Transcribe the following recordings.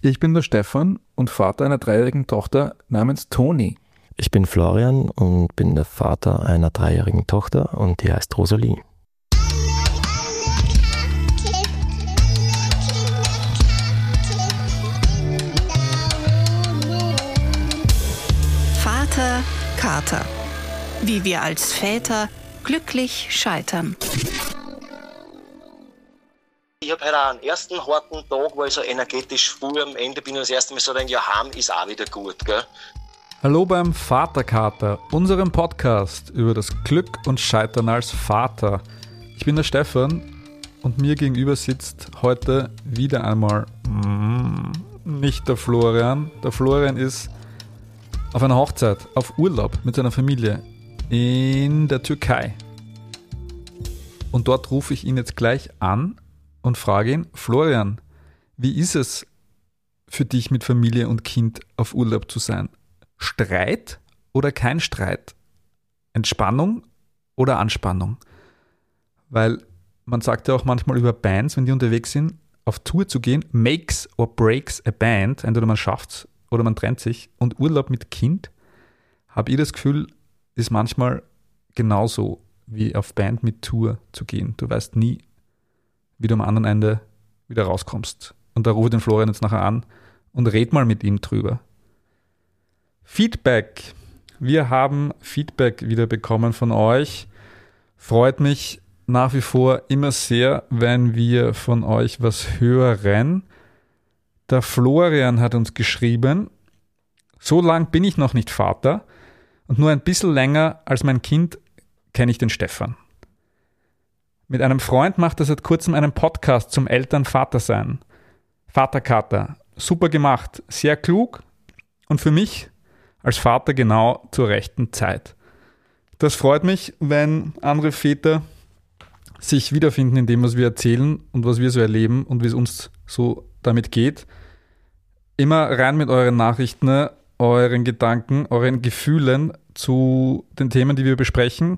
Ich bin der Stefan und Vater einer 3-jährigen Tochter namens Toni. Ich bin Florian und bin der Vater einer 3-jährigen Tochter und die heißt Rosalie. Vater Kater. Wie wir als Väter glücklich scheitern. Ich habe heute auch einen ersten harten Tag, wo ich so energetisch fuhr. Am Ende bin ich das erste Mal so denke, ja, heim ist auch wieder gut, gell? Hallo beim Vaterkater, unserem Podcast über das Glück und Scheitern als Vater. Ich bin der Stefan und mir gegenüber sitzt heute wieder einmal nicht der Florian. Der Florian ist auf einer Hochzeit, auf Urlaub mit seiner Familie in der Türkei. Und dort rufe ich ihn jetzt gleich an und frage ihn, Florian, wie ist es für dich mit Familie und Kind auf Urlaub zu sein? Streit oder kein Streit? Entspannung oder Anspannung? Weil man sagt ja auch manchmal über Bands, wenn die unterwegs sind, auf Tour zu gehen, makes or breaks a band. Entweder man schafft's oder man trennt sich. Und Urlaub mit Kind, habe ich das Gefühl, ist manchmal genauso wie auf Band mit Tour zu gehen. Du weißt nie, wie du am anderen Ende wieder rauskommst. Und da rufe ich den Florian jetzt nachher an und red mal mit ihm drüber. Feedback. Wir haben Feedback wieder bekommen von euch. Freut mich nach wie vor immer sehr, wenn wir von euch was hören. Der Florian hat uns geschrieben, so lang bin ich noch nicht Vater und nur ein bisschen länger als mein Kind kenne ich den Stefan. Mit einem Freund macht er seit kurzem einen Podcast zum Eltern-Vater-Sein. Vaterkater. Super gemacht, sehr klug und für mich als Vater genau zur rechten Zeit. Das freut mich, wenn andere Väter sich wiederfinden in dem, was wir erzählen und was wir so erleben und wie es uns so damit geht. Immer rein mit euren Nachrichten, euren Gedanken, euren Gefühlen zu den Themen, die wir besprechen.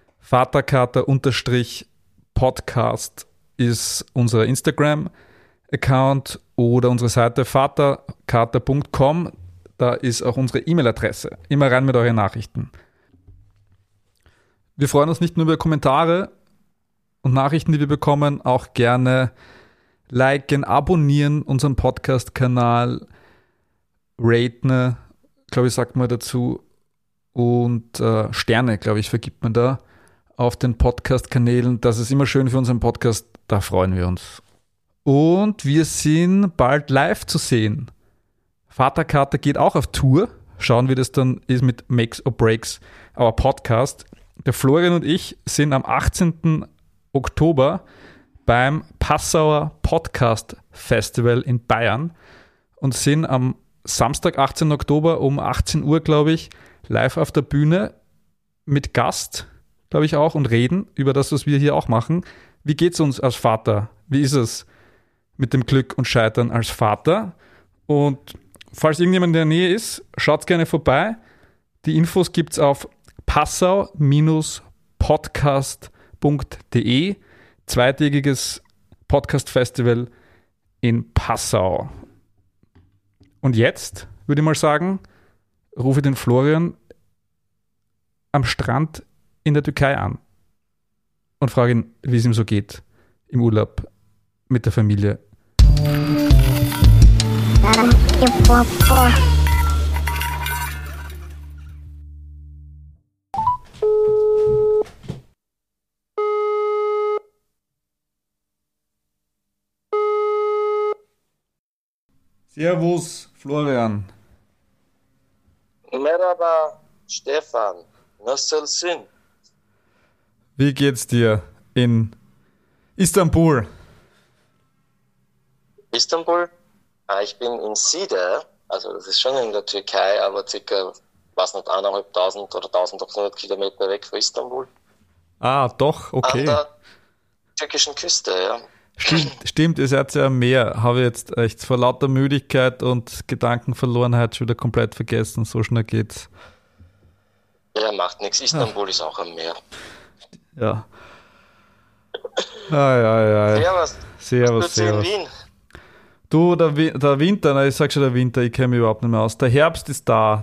Vaterkater_Podcast ist unser Instagram-Account oder unsere Seite vaterkater.com. Da ist auch unsere E-Mail-Adresse. Immer rein mit euren Nachrichten. Wir freuen uns nicht nur über Kommentare und Nachrichten, die wir bekommen, auch gerne liken, abonnieren unseren Podcast-Kanal, raten, glaube ich, sagt man dazu, und Sterne, glaube ich, vergibt man da auf den Podcast-Kanälen. Das ist immer schön für unseren Podcast, da freuen wir uns. Und wir sind bald live zu sehen. Vaterkater geht auch auf Tour. Schauen, wie das dann ist mit Makes or Breaks, our Podcast. Der Florian und ich sind am 18. Oktober beim Passauer Podcast Festival in Bayern und sind am Samstag, 18. Oktober um 18 Uhr, glaube ich, live auf der Bühne mit Gast, glaube ich auch, und reden über das, was wir hier auch machen. Wie geht es uns als Vater? Wie ist es mit dem Glück und Scheitern als Vater? Und falls irgendjemand in der Nähe ist, schaut gerne vorbei. Die Infos gibt es auf passau-podcast.de. Zweitägiges Podcast-Festival in Passau. Und jetzt würde ich mal sagen, rufe den Florian am Strand in der Türkei an und frage ihn, wie es ihm so geht im Urlaub mit der Familie. Servus, Florian. Merhaba, Stefan. Nasılsın? Wie geht's dir in Istanbul? Istanbul? Ich bin in Side, also das ist schon in der Türkei, aber circa, weiß nicht, 1.500 oder 1.800 Kilometer weg von Istanbul. Ah, doch, okay. An der türkischen Küste, ja. Stimmt, ihr seid ja am Meer. Habe ich jetzt echt vor lauter Müdigkeit und Gedankenverlorenheit schon wieder komplett vergessen. So schnell geht's. Ja, macht nichts. Istanbul ist auch am Meer. Ja. Ja. Servus. Servus, Was tust du in servus. Wien? Du, der Winter, ich sag schon der Winter, ich kenne mich überhaupt nicht mehr aus. Der Herbst ist da.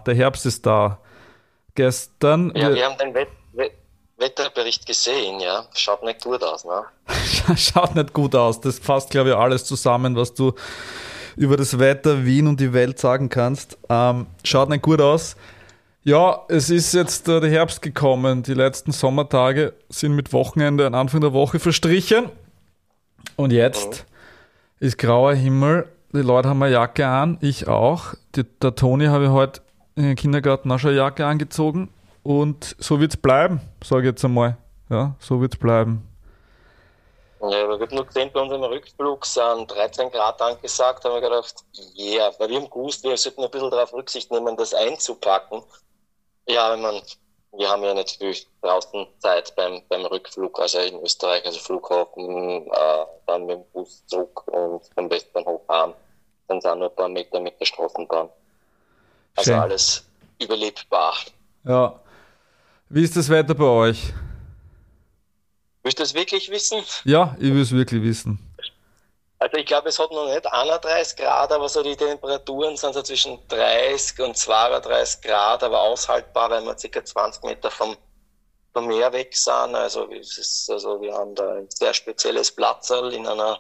Gestern. Ja, wir haben den Wetterbericht gesehen, ja. Schaut nicht gut aus, ne? Schaut nicht gut aus. Das fasst, glaube ich, alles zusammen, was du über das Wetter, Wien und die Welt sagen kannst. Schaut nicht gut aus. Ja, es ist jetzt der Herbst gekommen. Die letzten Sommertage sind mit Wochenende und Anfang der Woche verstrichen. Und jetzt ist grauer Himmel. Die Leute haben eine Jacke an, ich auch. Der Toni habe ich heute in den Kindergarten auch schon eine Jacke angezogen. Und so wird es bleiben, sage ich jetzt einmal. Ja, so wird es bleiben. Ja, aber ich habe nur gesehen, bei unserem Rückflug sind 13 Grad angesagt, haben wir gedacht, yeah, weil wir haben gewusst, wir sollten ein bisschen darauf Rücksicht nehmen, das einzupacken. Ja, wir haben ja nicht viel draußen Zeit beim Rückflug, also in Österreich, also Flughafen, dann mit dem Bus zurück und vom Westbahnhof heim. Dann sind nur ein paar Meter mit der Straßenbahn. Also Schön. alles überlebbar. Ja. Wie ist das Wetter bei euch? Willst du das wirklich wissen? Ja, ich will es wirklich wissen. Also ich glaube, es hat noch nicht 31 Grad, aber so die Temperaturen sind so zwischen 30 und 32 Grad, aber aushaltbar, weil wir ca. 20 Meter vom Meer weg sind. Also wir haben da ein sehr spezielles Platzerl in einer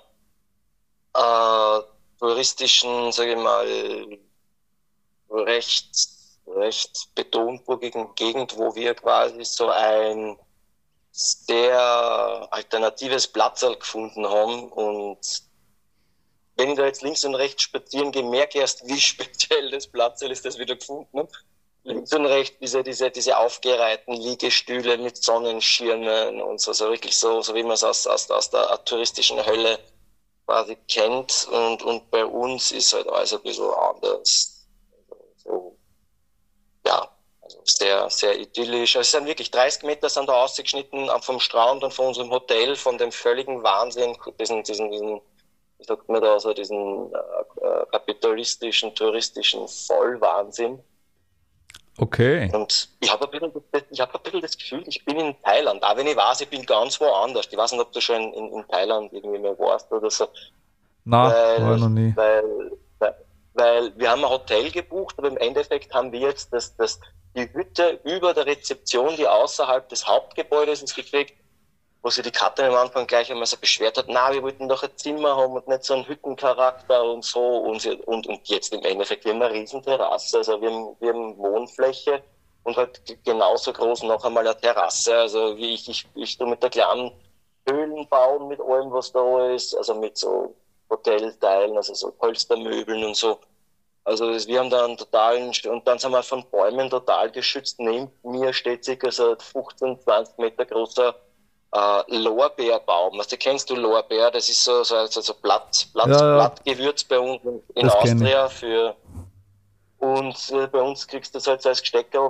touristischen, sage ich mal, recht betonburgigen Gegend, wo wir quasi so ein sehr alternatives Platzerl gefunden haben. Und wenn ich da jetzt links und rechts spazieren gehe, merke ich erst, wie speziell das Platzerl ist, das wir da gefunden haben. Links und rechts diese aufgereihten Liegestühle mit Sonnenschirmen und so wirklich so wie man es aus der touristischen Hölle quasi kennt. Und bei uns ist halt alles ein bisschen anders. So, ja, also sehr, sehr idyllisch. Also es sind wirklich 30 Meter sind da ausgeschnitten vom Strand und von unserem Hotel, von dem völligen Wahnsinn, diesen wie sagt man da, so diesen kapitalistischen, touristischen Vollwahnsinn. Okay. Und ich habe ein bisschen das Gefühl, ich bin in Thailand, auch wenn ich weiß, ich bin ganz woanders. Ich weiß nicht, ob du schon in Thailand irgendwie mehr warst oder so. Nein, war ich noch nie. Weil wir haben ein Hotel gebucht, aber im Endeffekt haben wir jetzt die Hütte über der Rezeption, die außerhalb des Hauptgebäudes ist, gekriegt, wo sich die Katrin am Anfang gleich einmal so beschwert hat, na, wir wollten doch ein Zimmer haben und nicht so einen Hüttencharakter und so. Und jetzt im Endeffekt, wir haben eine riesen Terrasse, also wir haben Wohnfläche und halt genauso groß noch einmal eine Terrasse. Also wie ich tue mit der kleinen Höhlen bauen, mit allem, was da ist, also mit so Hotelteilen, also so Polstermöbeln und so. Also wir haben da einen totalen, und dann sind wir von Bäumen total geschützt. Neben mir steht circa so ein 15, 20 Meter großer Lorbeerbaum. Also kennst du Lorbeer? Das ist so Blattgewürz bei uns in Das Austria und bei uns kriegst du das halt so als Gesteckerl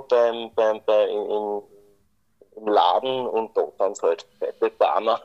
im Laden und da dann halt fette Barmer.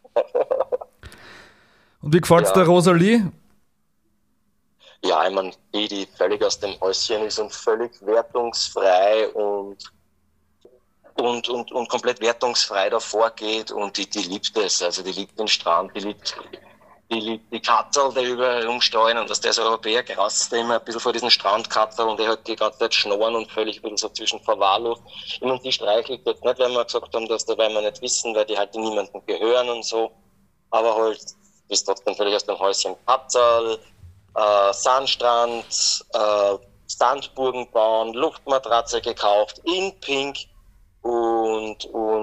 Und wie gefällt es der Rosalie? Ja, ich meine, die völlig aus dem Häuschen ist und völlig wertungsfrei und komplett wertungsfrei davor geht und die liebt es, also die liebt den Strand, die liebt die Katzel, die überall rumsteuern und dass der so Europäer graust immer ein bisschen vor diesen Strandkatzel und der hat die ganze Zeit schnorren und völlig ein bisschen so zwischen verwahrlost. Ich meine, die streichelt jetzt nicht, weil wir gesagt haben, weil wir nicht wissen, weil die halt niemandem gehören und so, aber halt ist trotzdem völlig aus dem Häuschen Katzel, Sandstrand, Sandburgen bauen, Luftmatratze gekauft in Pink und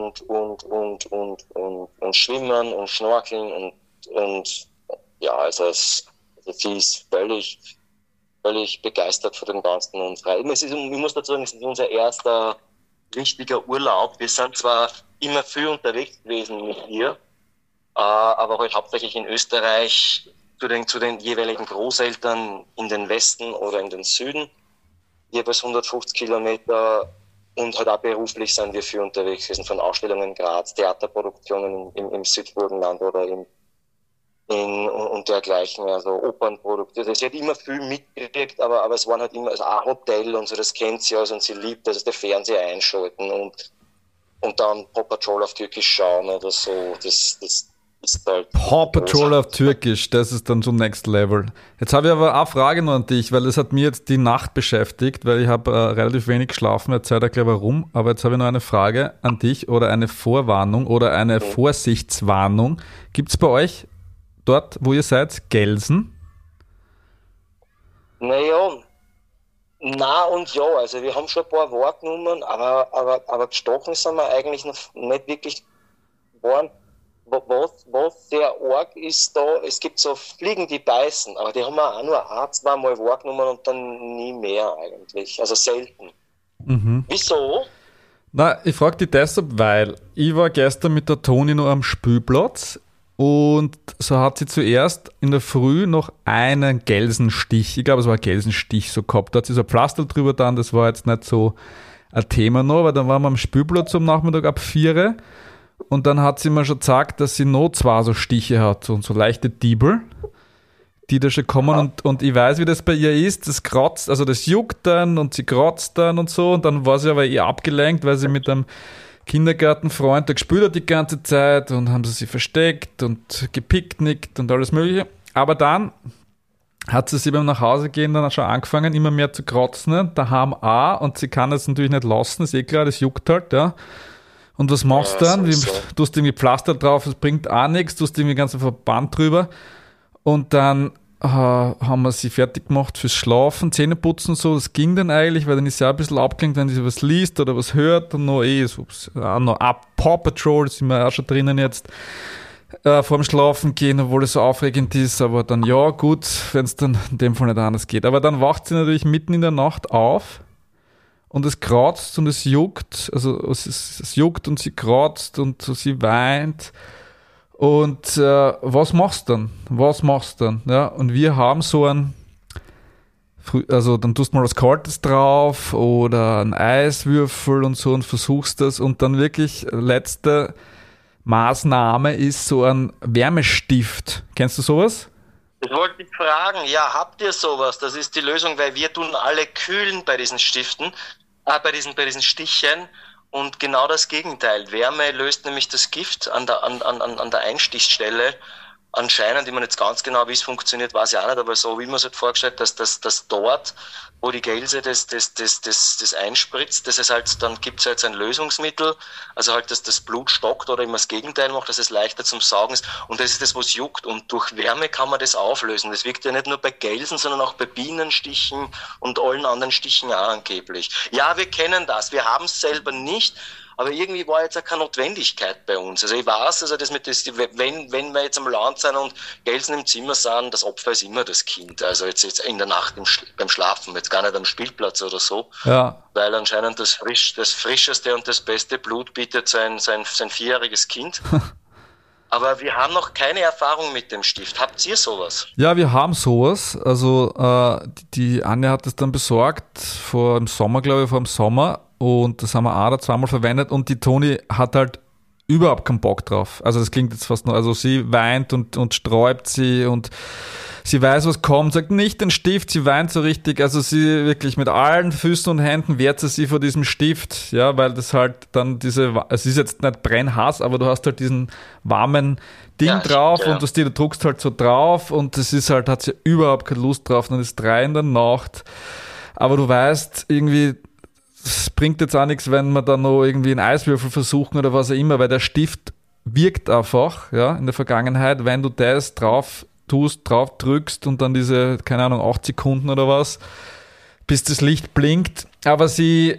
schwimmen und schnorkeln und ja, also sie ist völlig begeistert von dem Ganzen und frei. Ich muss dazu sagen, es ist unser erster richtiger Urlaub. Wir sind zwar immer viel unterwegs gewesen mit ihr, aber halt hauptsächlich in Österreich zu den jeweiligen Großeltern in den Westen oder in den Süden, jeweils 150 Kilometer. Und halt auch beruflich sind wir viel unterwegs gewesen, von Ausstellungen in Graz, Theaterproduktionen im Südburgenland oder und dergleichen, also Opernprodukte. Also sie hat immer viel mitgekriegt, aber es waren halt immer, also auch Hotel und so, das kennt sie also und sie liebt, also der Fernseher einschalten und dann Paw Patrol auf Türkisch schauen oder so. Das ist halt Paw Patrol auf Türkisch, das ist dann so Next Level. Jetzt habe ich aber eine Frage noch an dich, weil es hat mir jetzt die Nacht beschäftigt, weil ich habe relativ wenig geschlafen, erzähl dir gleich warum, aber jetzt habe ich noch eine Frage an dich oder eine Vorwarnung oder eine Vorsichtswarnung. Gibt es bei euch dort, wo ihr seid, Gelsen? Naja, na und ja, also wir haben schon ein paar wahrgenommen, aber gestochen sind wir eigentlich noch nicht wirklich geworden. Was sehr arg ist da, es gibt so Fliegen, die beißen, aber die haben wir auch nur ein-, zweimal wahrgenommen und dann nie mehr eigentlich, also selten. Wieso? Na, ich frage dich deshalb, weil ich war gestern mit der Toni noch am Spielplatz und so hat sie zuerst in der Früh noch einen Gelsenstich, ich glaube es war ein Gelsenstich so gehabt, da hat sie so ein Pflaster drüber dann, das war jetzt nicht so ein Thema noch, weil dann waren wir am Spielplatz am Nachmittag ab 4 und dann hat sie mir schon gesagt, dass sie noch 2 so Stiche hat und so leichte Diebel, die da schon kommen und ich weiß, wie das bei ihr ist, das kratzt, also das juckt dann und sie kratzt dann und so und dann war sie aber abgelenkt, weil sie mit einem Kindergartenfreund da gespielt hat die ganze Zeit und haben sie versteckt und gepicknickt und alles mögliche, aber dann hat sie beim Nachhausegehen dann schon angefangen, immer mehr zu kratzen, daheim auch und sie kann es natürlich nicht lassen, ist eh klar, das juckt halt, ja. Und was machst du dann? Du hast irgendwie Pflaster drauf, es bringt auch nichts, du hast irgendwie den ganzen Verband drüber. Und dann haben wir sie fertig gemacht fürs Schlafen, Zähneputzen und so. Das ging dann eigentlich, weil dann ist sie auch ein bisschen abgelenkt, wenn sie was liest oder was hört. Und noch noch Paw Patrol, sind wir auch schon drinnen jetzt, vorm Schlafen gehen, obwohl es so aufregend ist. Aber dann, ja gut, wenn es dann in dem Fall nicht anders geht. Aber dann wacht sie natürlich mitten in der Nacht auf. Und es kratzt und es juckt, also es juckt und sie kratzt und sie weint. Und was machst du dann? Ja, und wir haben so also dann tust du mal was Kaltes drauf oder einen Eiswürfel und so und versuchst das. Und dann wirklich letzte Maßnahme ist so ein Wärmestift. Kennst du sowas? Ich wollte dich fragen, ja, habt ihr sowas? Das ist die Lösung, weil wir tun alle kühlen bei diesen Stiften. Bei diesen Stichen und genau das Gegenteil. Wärme löst nämlich das Gift an der Einstichstelle. Anscheinend, ich meine jetzt ganz genau, wie es funktioniert, weiß ich auch nicht, aber so wie man es halt vorgestellt, dass dort, wo die Gelse das einspritzt, das ist halt, dann gibt es halt ein Lösungsmittel, also halt, dass das Blut stockt oder immer das Gegenteil macht, dass es leichter zum Saugen ist und das ist das, was juckt und durch Wärme kann man das auflösen. Das wirkt ja nicht nur bei Gelsen, sondern auch bei Bienenstichen und allen anderen Stichen auch angeblich. Ja, wir kennen das, wir haben es selber nicht, aber irgendwie war jetzt auch keine Notwendigkeit bei uns. Also ich weiß, also das mit wenn wir jetzt am Land sind und Gelsen im Zimmer sind, das Opfer ist immer das Kind. Also jetzt in der Nacht beim Schlafen, jetzt gar nicht am Spielplatz oder so. Ja. Weil anscheinend das frischeste und das beste Blut bietet sein 4-jähriges Kind. Aber wir haben noch keine Erfahrung mit dem Stift. Habt ihr sowas? Ja, wir haben sowas. Also die Anja hat es dann besorgt vor dem Sommer. Und das haben wir auch da 2-mal verwendet und die Toni hat halt überhaupt keinen Bock drauf. Also das klingt jetzt fast nur, also sie weint und sträubt sie und sie weiß, was kommt, sagt nicht den Stift, sie weint so richtig, also sie wirklich mit allen Füßen und Händen wehrt sie sich vor diesem Stift, ja, weil das halt dann es ist jetzt nicht brennhaß, aber du hast halt diesen warmen Ding drauf und du druckst halt so drauf und das ist halt, hat sie überhaupt keine Lust drauf, dann ist 3 in der Nacht, aber du weißt irgendwie, es bringt jetzt auch nichts, wenn wir dann noch irgendwie einen Eiswürfel versuchen oder was auch immer, weil der Stift wirkt einfach, ja, in der Vergangenheit, wenn du das drauf tust, drauf drückst und dann diese, keine Ahnung, 8 Sekunden oder was, bis das Licht blinkt, aber sie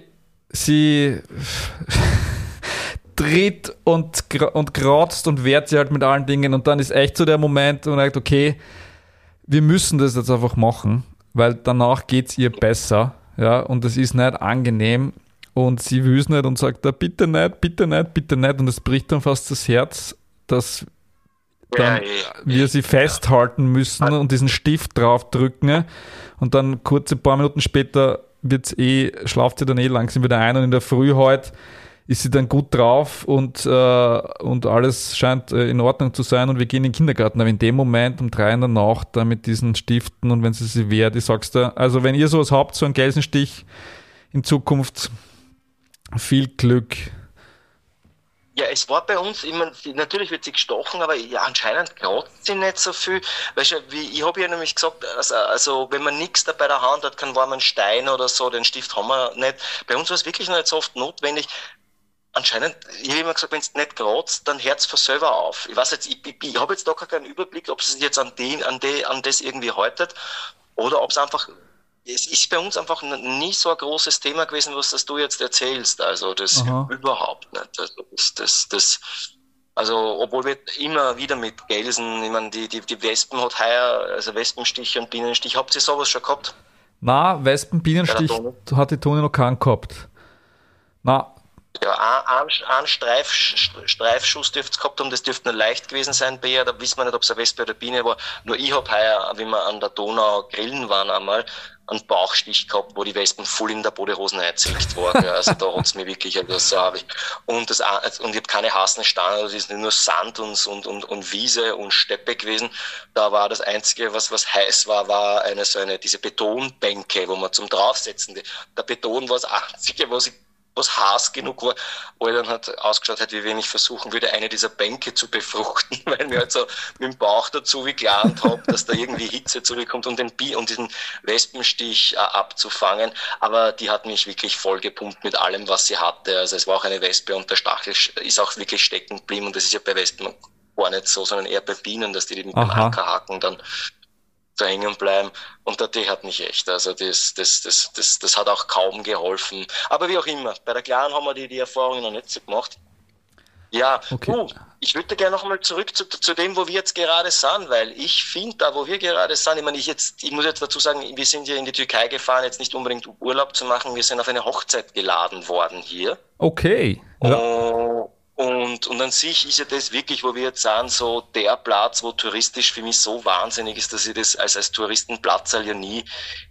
tritt und kratzt und wehrt sie halt mit allen Dingen und dann ist echt so der Moment, wo man sagt, okay, wir müssen das jetzt einfach machen, weil danach geht's ihr besser. Ja, und es ist nicht angenehm und sie will es nicht und sagt, bitte nicht und es bricht dann fast das Herz, dass dann wir sie festhalten müssen und diesen Stift draufdrücken und dann kurze paar Minuten später schlaft sie dann langsam wieder ein und in der Früh heute ist sie dann gut drauf und alles scheint in Ordnung zu sein und wir gehen in den Kindergarten. Aber in dem Moment um 3 in der Nacht da mit diesen Stiften und wenn sie wehrt, ich sag's dir, also wenn ihr sowas habt, so einen Gelsenstich in Zukunft, viel Glück. Ja, es war bei uns immer, natürlich wird sie gestochen, aber ja, anscheinend kratzt sie nicht so viel. Weißt du, ich habe ja nämlich gesagt, also wenn man nichts da bei der Hand hat, keinen warmen Stein oder so, den Stift haben wir nicht. Bei uns war es wirklich noch nicht so oft notwendig. Anscheinend, ich habe immer gesagt, wenn es nicht kratzt, dann hört es von selber auf. Ich weiß jetzt, ich habe jetzt da keinen Überblick, ob es sich jetzt an das irgendwie haltet oder ob es einfach. Es ist bei uns einfach nie so ein großes Thema gewesen, was das du jetzt erzählst. Also das überhaupt nicht. Also obwohl wir immer wieder mit Gelsen, ich meine, die Wespen hat heuer, also Wespenstich und Bienenstich. Habt ihr sowas schon gehabt? Na, Wespen, Bienenstich hat die Toni noch keinen gehabt. Na. Ja, ein Streifschuss dürfte es gehabt haben, das dürfte nur leicht gewesen sein bei ihr, da wissen wir nicht, ob es eine Wespe oder Biene war. Nur ich habe heuer, wie wir an der Donau grillen waren einmal, einen Bauchstich gehabt, wo die Wespen voll in der Bodehosen eingezwickt waren. Also da hat's mir wirklich etwas so. Und ich habe keine heißen Steine, das ist nur Sand und Wiese und Steppe gewesen. Da war das Einzige, was heiß war diese Betonbänke, wo man zum Draufsetzen, der Beton war das Einzige, was heiß genug war, wo ich dann halt ausgeschaut hat, wie wenn ich versuchen würde, eine dieser Bänke zu befruchten, weil mir halt so mit dem Bauch dazu geplant habe, dass da irgendwie Hitze zurückkommt und diesen Wespenstich abzufangen. Aber die hat mich wirklich vollgepumpt mit allem, was sie hatte. Also es war auch eine Wespe und der Stachel ist auch wirklich stecken geblieben und das ist ja bei Wespen gar nicht so, sondern eher bei Bienen, dass die mit dem Ankerhaken dann da hängen bleiben. Und die hat mich echt, also das hat auch kaum geholfen. Aber wie auch immer, bei der Kleinen haben wir die Erfahrungen noch nicht so gemacht. Ja, okay. Ich würde gerne noch mal zurück zu dem, wo wir jetzt gerade sind, weil ich finde, da wo wir gerade sind, ich meine, ich muss jetzt dazu sagen, wir sind hier in die Türkei gefahren, jetzt nicht unbedingt um Urlaub zu machen, wir sind auf eine Hochzeit geladen worden hier. Okay. Ja. Und an sich ist ja das wirklich, wo wir jetzt sind, so der Platz, wo touristisch für mich so wahnsinnig ist, dass ich das als Touristenplatz ja nie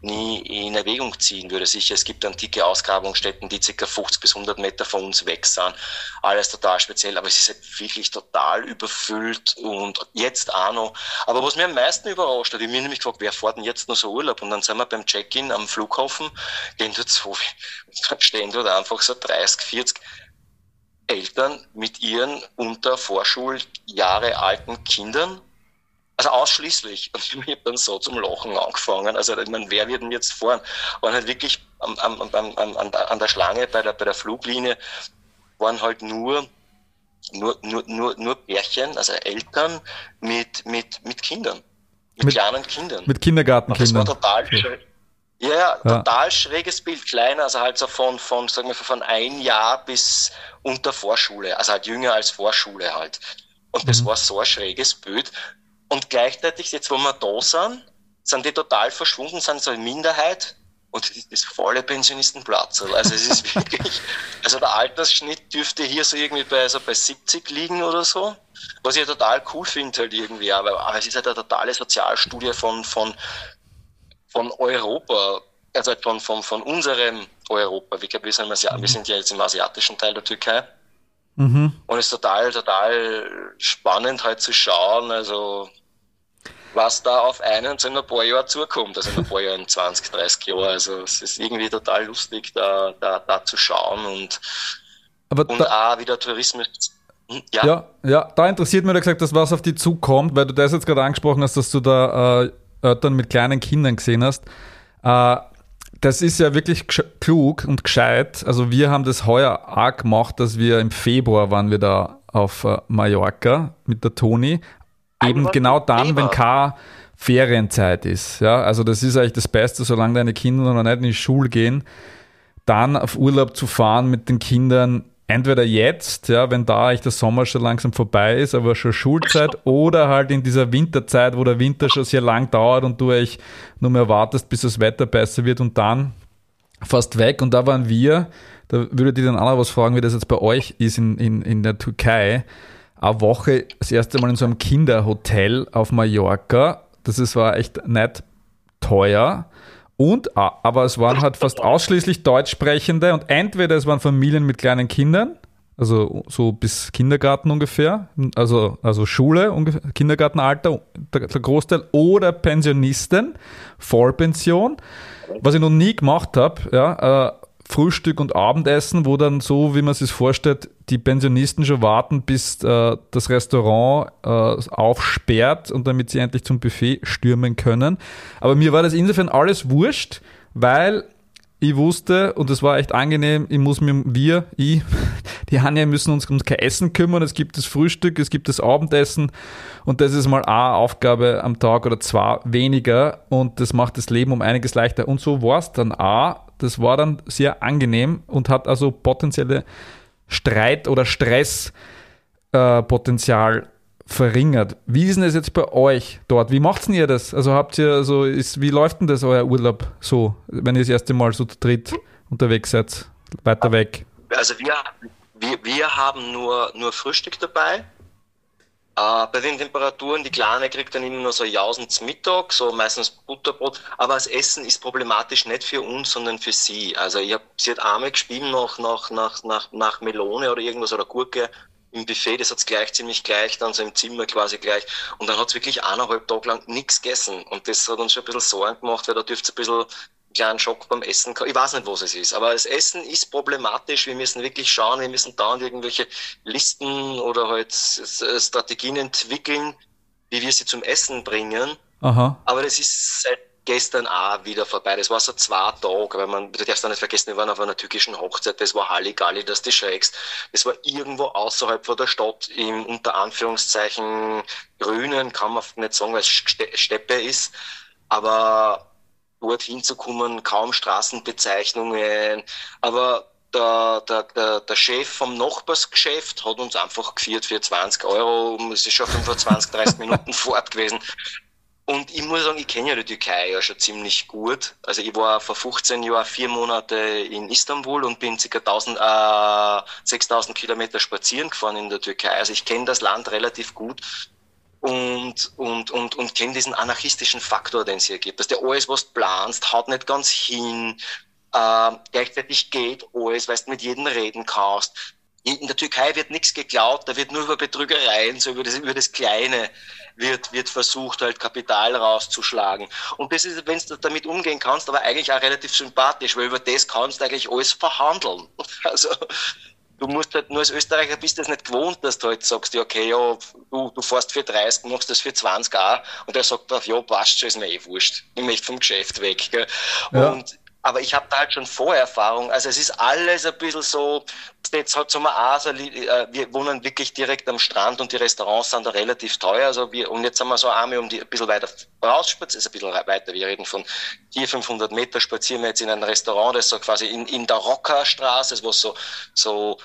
in Erwägung ziehen würde. Sicher, es gibt antike Ausgrabungsstätten, die ca. 50 bis 100 Meter von uns weg sind. Alles total speziell, aber es ist halt wirklich total überfüllt und jetzt auch noch. Aber was mir am meisten überrascht hat, ich habe mich nämlich gefragt, wer fährt denn jetzt noch so Urlaub? Und dann sind wir beim Check-in am Flughafen, gehen dort so, stehen dort einfach so 30, 40 Eltern mit ihren unter Vorschuljahre alten Kindern, also ausschließlich. Und ich habe dann so zum Lachen angefangen. Also ich meine, wer wird denn jetzt fahren? Und halt wirklich an der Schlange bei der Fluglinie waren halt nur Pärchen, also Eltern mit Kindern, mit kleinen Kindern. Mit Kindergartenkindern. Und das war total schön. Ja, total schräges Bild, kleiner, also halt so von 1 Jahr bis unter Vorschule, also halt jünger als Vorschule halt. Und das war so ein schräges Bild. Und gleichzeitig, jetzt wo wir da sind die total verschwunden, sind so eine Minderheit und das ist das volle Pensionistenplatz. Also es ist wirklich, also der Altersschnitt dürfte hier so irgendwie bei 70 liegen oder so, was ich total cool finde halt irgendwie, aber es ist halt eine totale Sozialstudie von Europa, also von unserem Europa. Ich glaube, wir sind ja jetzt im asiatischen Teil der Türkei. Und es ist total spannend halt zu schauen, also was da auf einen so in ein paar Jahren zukommt, also in ein paar Jahren, 20, 30 Jahre. Also es ist irgendwie total lustig, da zu schauen und auch wie der Tourismus. Ja, da interessiert mich, gesagt, dass was auf die zukommt, weil du das jetzt gerade angesprochen hast, dass du da Eltern mit kleinen Kindern gesehen hast. Das ist ja wirklich klug und gescheit. Also wir haben das heuer auch gemacht, dass wir im Februar waren wir da auf Mallorca mit der Toni. Eben genau dann, wenn keine Ferienzeit ist. Ja, also das ist eigentlich das Beste, solange deine Kinder noch nicht in die Schule gehen, dann auf Urlaub zu fahren mit den Kindern. Entweder jetzt, ja, wenn da eigentlich der Sommer schon langsam vorbei ist, aber schon Schulzeit, oder halt in dieser Winterzeit, wo der Winter schon sehr lang dauert und du eigentlich nur mehr wartest, bis das Wetter besser wird und dann fast weg. Und da waren wir, da würde ich dann auch noch was fragen, wie das jetzt bei euch ist in der Türkei, eine Woche das erste Mal in so einem Kinderhotel auf Mallorca. War echt nicht teuer. Aber es waren halt fast ausschließlich Deutschsprechende und entweder es waren Familien mit kleinen Kindern, also so bis Kindergarten ungefähr, also Schule, Kindergartenalter, der Großteil, oder Pensionisten, Vollpension. Was ich noch nie gemacht habe, ja, Frühstück und Abendessen, wo dann so, wie man sich vorstellt, die Pensionisten schon warten, bis das Restaurant aufsperrt und damit sie endlich zum Buffet stürmen können. Aber mir war das insofern alles wurscht, weil ich wusste, und das war echt angenehm, die Anja müssen uns um kein Essen kümmern. Es gibt das Frühstück, es gibt das Abendessen und das ist mal eine Aufgabe am Tag oder zwei weniger und das macht das Leben um einiges leichter. Und so war es dann auch. Das war dann sehr angenehm und hat also potenzielle Streit- oder Stresspotenzial verringert. Wie ist denn das jetzt bei euch dort? Wie macht ihr das? Also wie läuft denn das euer Urlaub so, wenn ihr das erste Mal so zu dritt unterwegs seid, weiter weg? Also wir haben nur Frühstück dabei. Bei den Temperaturen, die Kleine kriegt dann immer nur so Jausen zum Mittag, so meistens Butterbrot. Aber das Essen ist problematisch nicht für uns, sondern für sie. Also sie hat einmal gespielt nach Melone oder irgendwas oder Gurke im Buffet, das hat's ziemlich gleich, dann so im Zimmer quasi gleich. Und dann hat's wirklich 1,5 Tage lang nichts gegessen. Und das hat uns schon ein bisschen Sorgen gemacht, weil da dürft's ein bisschen einen kleinen Schock beim Essen. Ich weiß nicht, was es ist, aber das Essen ist problematisch. Wir müssen wirklich schauen, wir müssen da irgendwelche Listen oder halt Strategien entwickeln, wie wir sie zum Essen bringen. Aha. Aber das ist seit gestern auch wieder vorbei. Das war so 2 Tage, weil du darfst auch nicht vergessen, wir waren auf einer türkischen Hochzeit, das war Halligalli, dass du schrägst. Das war irgendwo außerhalb von der Stadt, im unter Anführungszeichen Grünen, kann man nicht sagen, weil es Steppe ist, aber dort hinzukommen, kaum Straßenbezeichnungen, aber der Chef vom Nachbarsgeschäft hat uns einfach geführt für 20 Euro, es ist schon 25, 30 Minuten Fahrt gewesen. Und ich muss sagen, ich kenne ja die Türkei ja schon ziemlich gut. Also ich war vor 15 Jahren 4 Monate in Istanbul und bin ca. 6.000 Kilometer spazieren gefahren in der Türkei. Also ich kenne das Land relativ gut und kenne diesen anarchistischen Faktor, den es hier gibt. Dass der alles, was du planst, haut nicht ganz hin. Gleichzeitig geht alles, weil du mit jedem reden kannst. In der Türkei wird nichts geklaut, da wird nur über Betrügereien, so über das Kleine wird versucht, halt Kapital rauszuschlagen. Und das ist, wenn du damit umgehen kannst, aber eigentlich auch relativ sympathisch, weil über das kannst du eigentlich alles verhandeln. Also, du musst halt, nur als Österreicher bist du das nicht gewohnt, dass du halt sagst, ja, okay, ja, du fährst für 30, machst das für 20 auch, und der sagt, ja, passt schon, ist mir wurscht. Ich möchte vom Geschäft weg, gell. Ja. Aber ich habe da halt schon Vorerfahrung. Also es ist alles ein bisschen so, jetzt hat wir auch so, wir wohnen wirklich direkt am Strand und die Restaurants sind da relativ teuer. Also und jetzt sind wir so einmal ein bisschen weiter rausspaziert, ist ein bisschen weiter, wir reden von 400-500 Meter, spazieren wir jetzt in ein Restaurant, das so quasi in der Rockerstraße, wo so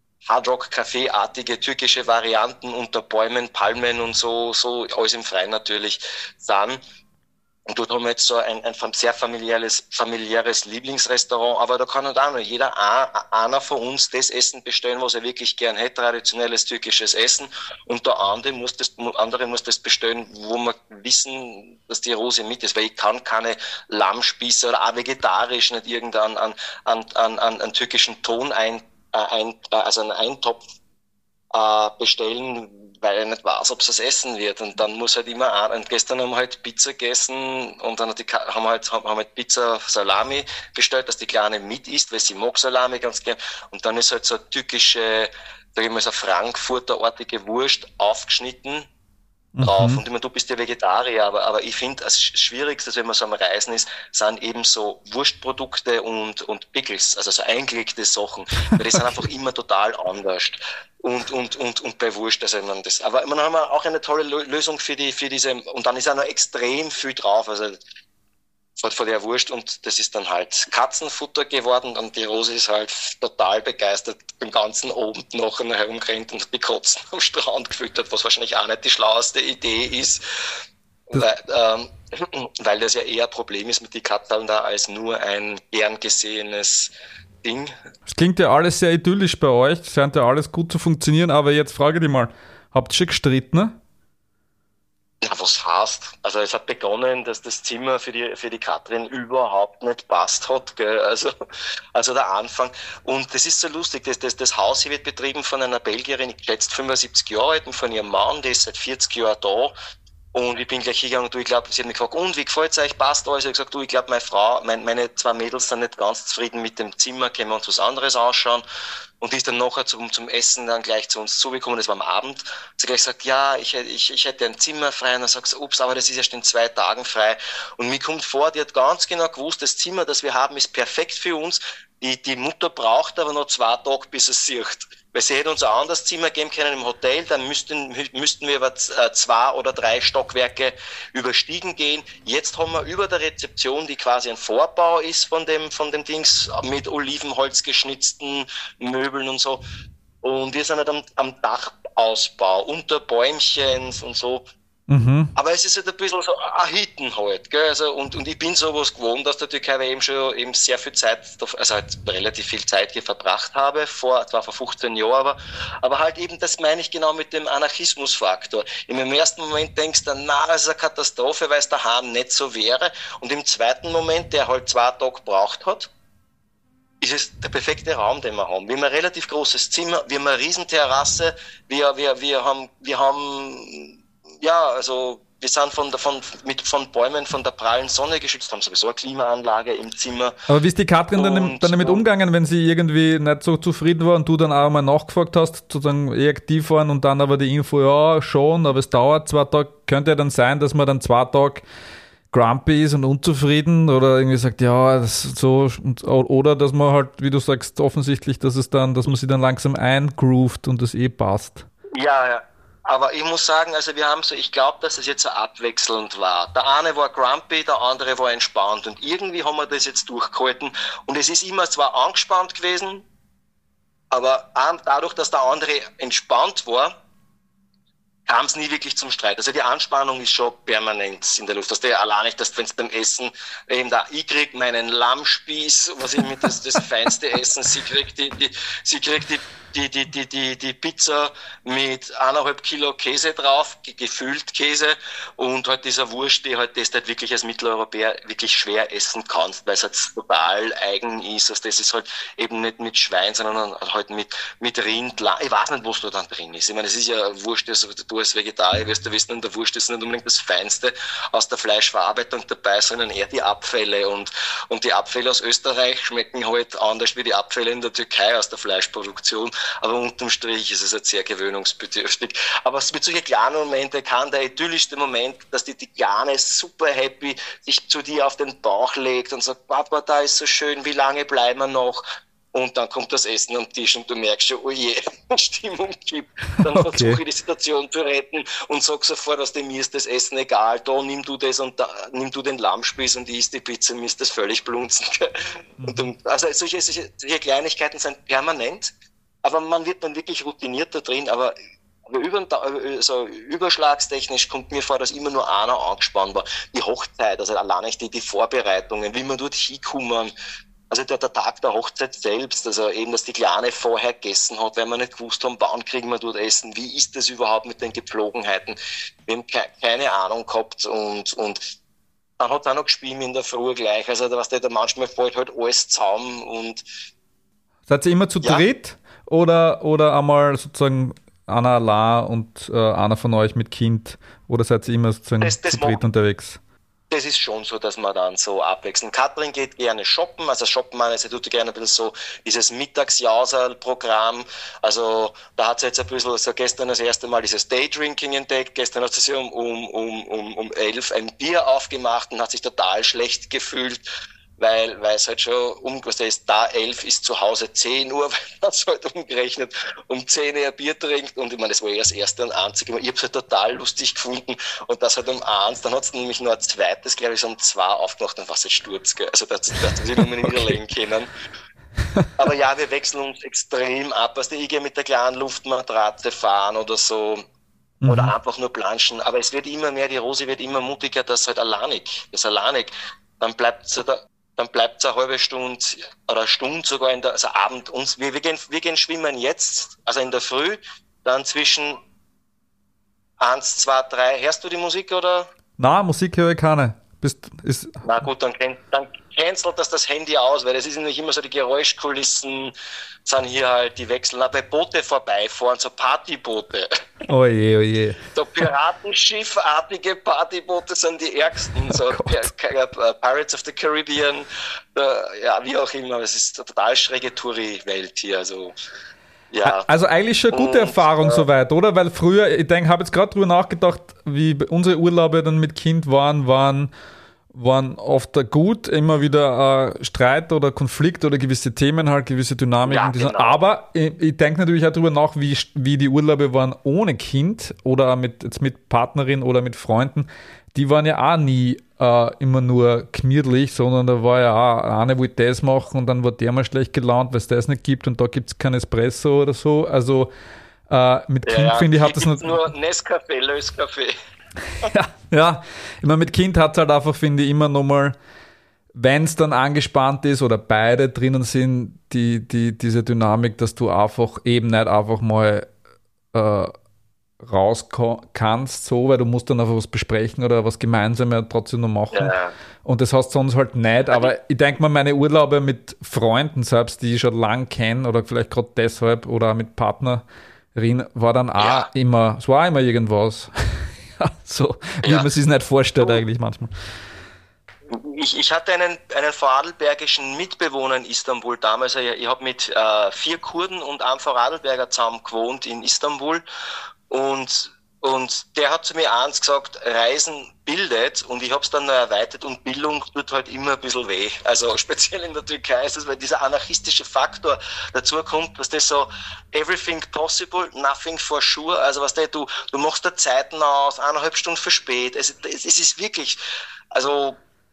Hardrock-Café-artige türkische Varianten unter Bäumen, Palmen und so alles im Freien natürlich sind. Und dort haben wir jetzt so ein sehr familiäres Lieblingsrestaurant, aber da kann halt auch noch einer von uns das Essen bestellen, was er wirklich gern hätte, traditionelles türkisches Essen, und der andere muss das bestellen, wo wir wissen, dass die Rose mit ist, weil ich kann keine Lammspieße oder auch vegetarisch nicht irgendeinen an türkischen Ton also einen Eintopf bestellen, weil er nicht weiß, ob es das essen wird. Und dann muss halt immer und gestern haben wir halt Pizza gegessen und dann haben wir halt Pizza Salami bestellt, dass die Kleine mit isst, weil sie mag Salami ganz gern. Und dann ist halt so eine türkische, sag ich mal, so Frankfurter-artige Wurst aufgeschnitten drauf. Und ich meine, du bist ja Vegetarier, aber ich finde, das Schwierigste, wenn man so am Reisen ist, sind eben so Wurstprodukte und Pickles, also so eingelegte Sachen, weil die sind einfach immer total anders. Und bei Wurst, also aber man haben auch eine tolle Lösung für diese, und dann ist auch noch extrem viel drauf, also von der Wurst, und das ist dann halt Katzenfutter geworden, und die Rose ist halt total begeistert, den ganzen Abend nachher herumgerannt und die Katzen am Strand gefüttert, was wahrscheinlich auch nicht die schlauste Idee ist, weil das ja eher ein Problem ist mit den Katzen da als nur ein gern gesehenes Ding. Es klingt ja alles sehr idyllisch bei euch, es scheint ja alles gut zu funktionieren, aber jetzt frage ich dich mal, habt ihr schon gestritten? Ja, was heißt? Also es hat begonnen, dass das Zimmer für die Katrin überhaupt nicht passt hat, gell? Also der Anfang. Und das ist so lustig, das Haus hier wird betrieben von einer Belgierin, ich schätze 75 Jahre alt, und von ihrem Mann, der ist seit 40 Jahren da. Und ich bin gleich hingegangen, ich glaube, sie hat mich gefragt, und wie gefällt's euch, passt alles? Ich habe gesagt, ich glaube, meine 2 Mädels sind nicht ganz zufrieden mit dem Zimmer, können wir uns was anderes anschauen. Und die ist dann nachher zum Essen dann gleich zu uns zugekommen, das war am Abend. Sie gleich gesagt, ja, ich hätte ein Zimmer frei. Und dann sagt sie, ups, aber das ist erst in 2 Tagen frei. Und mir kommt vor, die hat ganz genau gewusst, das Zimmer, das wir haben, ist perfekt für uns. Die Mutter braucht aber noch 2 Tage, bis es sieht. Weil sie hätte uns ein anderes Zimmer geben können im Hotel, dann müssten wir über 2 oder 3 Stockwerke überstiegen gehen. Jetzt haben wir über der Rezeption, die quasi ein Vorbau ist von dem Dings, mit Olivenholz geschnitzten Möbeln und so. Und wir sind halt am Dachausbau, unter Bäumchen und so. Mhm. Aber es ist halt ein bisschen so ein Hitten halt, gell? Also, und ich bin sowas gewohnt aus der Türkei, weil ich eben sehr viel Zeit, also halt relativ viel Zeit hier verbracht habe, zwar vor 15 Jahren, aber halt eben, das meine ich genau mit dem Anarchismusfaktor. Im ersten Moment denkst du, na, das ist eine Katastrophe, weil es daheim nicht so wäre. Und im zweiten Moment, der halt 2 Tage gebraucht hat, ist es der perfekte Raum, den wir haben. Wir haben ein relativ großes Zimmer, wir haben eine Riesenterrasse, wir haben ja, also wir sind von Bäumen von der prallen Sonne geschützt, haben sowieso eine Klimaanlage im Zimmer. Aber wie ist die Katrin dann damit umgegangen, wenn sie irgendwie nicht so zufrieden war und du dann auch mal nachgefragt hast, sozusagen eher aktiv waren und dann aber die Info, ja schon, aber es dauert 2 Tage, könnte ja dann sein, dass man dann 2 Tage grumpy ist und unzufrieden oder irgendwie sagt, ja, das ist so, oder dass man halt, wie du sagst, offensichtlich, dass man sich dann langsam eingroovt und das passt. Ja. Aber ich muss sagen, also ich glaube, dass es jetzt so abwechselnd war. Der eine war grumpy, der andere war entspannt. Und irgendwie haben wir das jetzt durchgehalten. Und es ist immer zwar angespannt gewesen, aber dadurch, dass der andere entspannt war, kam es nie wirklich zum Streit. Also die Anspannung ist schon permanent in der Luft. Allein nicht, dass wenn es beim Essen eben ich krieg meinen Lammspieß, was ich mit das feinste Essen, sie kriegt die Pizza mit 1,5 Kilo Käse drauf, gefüllt Käse und halt dieser Wurst, die halt das halt wirklich als Mitteleuropäer wirklich schwer essen kannst, weil es halt total eigen ist. Also das ist halt eben nicht mit Schwein, sondern halt mit Rind, ich weiß nicht, was da dann drin ist. Ich meine, es ist ja Wurst, also du als Vegetarier wirst du wissen, in der Wurst ist nicht unbedingt das Feinste aus der Fleischverarbeitung dabei, sondern eher die Abfälle und die Abfälle aus Österreich schmecken halt anders wie die Abfälle in der Türkei aus der Fleischproduktion. Aber unterm Strich ist es halt sehr gewöhnungsbedürftig. Aber mit solchen kleinen Momente kann der idyllischste Moment, dass die Kleine super happy sich zu dir auf den Bauch legt und sagt, Papa, da ist so schön, wie lange bleiben wir noch? Und dann kommt das Essen am Tisch und du merkst schon, oh je, Stimmung kippt. Dann versuche ich die Situation zu retten und sag sofort, aus dem mir ist das Essen egal, da nimm du das und da nimm du den Lammspieß und ich isst die Pizza, mir ist das völlig blunzen. Also solche Kleinigkeiten sind permanent, aber man wird dann wirklich routiniert da drin, aber überschlagstechnisch kommt mir vor, dass immer nur einer angespannt war. Die Hochzeit, also allein nicht die Vorbereitungen, wie man dort hinkommen. Also der Tag der Hochzeit selbst, also eben, dass die Kleine vorher gegessen hat, weil wir nicht gewusst haben, wann kriegen wir dort Essen, wie ist das überhaupt mit den Gepflogenheiten. Wir haben keine Ahnung gehabt und dann hat es auch noch gespielt in der Früh gleich. Also da manchmal fällt halt alles zusammen und... Seid ihr immer zu dritt oder einmal sozusagen einer allein und einer von euch mit Kind oder seid ihr immer sozusagen zu dritt unterwegs? Das ist schon so, dass man dann so abwechseln. Katrin geht gerne shoppen, also shoppen meine, sie tut gerne ein bisschen so dieses Mittagsjauserl-Programm. Also da hat sie jetzt ein bisschen, so gestern das erste Mal dieses Daydrinking entdeckt. Gestern hat sie sich um 11 ein Bier aufgemacht und hat sich total schlecht gefühlt, weil es halt schon was ist, da 11 ist zu Hause 10 Uhr, weil man es halt umgerechnet um 10 Uhr ein Bier trinkt und ich meine, das war ja das erste und einzige Mal. Ich habe es halt total lustig gefunden und das halt um 1, dann hat es nämlich noch ein zweites, glaube ich, so um 2 aufgemacht, dann war es jetzt Sturz, gell? Also da hat sich nur mehr niederlegen können. Aber ja, wir wechseln uns extrem ab, also ich gehe mit der kleinen Luftmatratze fahren oder so. Oder einfach nur planschen, aber es wird immer mehr, die Rosi wird immer mutiger, das alleinig, dann bleibt sie da. Dann bleibt es eine halbe Stunde oder eine Stunde sogar also Abend. Wir gehen schwimmen jetzt, also in der Früh, dann zwischen 1, 2, 3. Hörst du die Musik oder? Nein, Musik höre ich keine. Na gut, dann cancelt das Handy aus, weil das ist nämlich immer so, die Geräuschkulissen sind hier halt, die wechseln. Auch bei Boote vorbeifahren, so Partyboote. Oje, oje. So Piratenschiff-artige Partyboote sind die ärgsten. So Pirates of the Caribbean, ja, wie auch immer. Es ist eine total schräge Touri-Welt hier. Also, ja. Also eigentlich schon eine gute Erfahrung soweit, oder? Weil früher, ich denke, habe jetzt gerade drüber nachgedacht, wie unsere Urlaube dann mit Kind waren oft gut, immer wieder Streit oder Konflikt oder gewisse Themen halt, gewisse Dynamiken. Ja, genau. Aber ich denke natürlich auch drüber nach, wie die Urlaube waren ohne Kind oder mit Partnerin oder mit Freunden. Die waren ja auch nie immer nur gemütlich, sondern da war ja auch, eine wollte das machen und dann war der mal schlecht gelaunt, weil es das nicht gibt und da gibt es kein Espresso oder so. Also mit Kind, finde ich, hat das nur Nescafé, Löskaffee. Ja, ich meine, mit Kind hat es halt einfach, finde ich, immer nochmal, wenn es dann angespannt ist oder beide drinnen sind, diese Dynamik, dass du einfach eben nicht einfach mal raus kannst, so, weil du musst dann einfach was besprechen oder was gemeinsam ja trotzdem noch machen. Ja. Und das hast du sonst halt nicht. Aber ich denke mal, meine Urlaube mit Freunden selbst, die ich schon lang kenne oder vielleicht gerade deshalb oder auch mit Partnerin, war dann auch immer, es war immer irgendwas. So, wie man sich es nicht vorstellt eigentlich manchmal. Ich hatte einen vorarlbergischen Mitbewohner in Istanbul damals. Ich habe mit 4 Kurden und einem Vorarlberger zusammen gewohnt in Istanbul. Und der hat zu mir eins gesagt, Reisen bildet, und ich habe es dann noch erweitert, und Bildung tut halt immer ein bisschen weh. Also speziell in der Türkei ist es, weil dieser anarchistische Faktor dazu kommt, was das so everything possible, nothing for sure, also was du machst da Zeiten aus, 1,5 Stunden verspätet. Es ist wirklich, also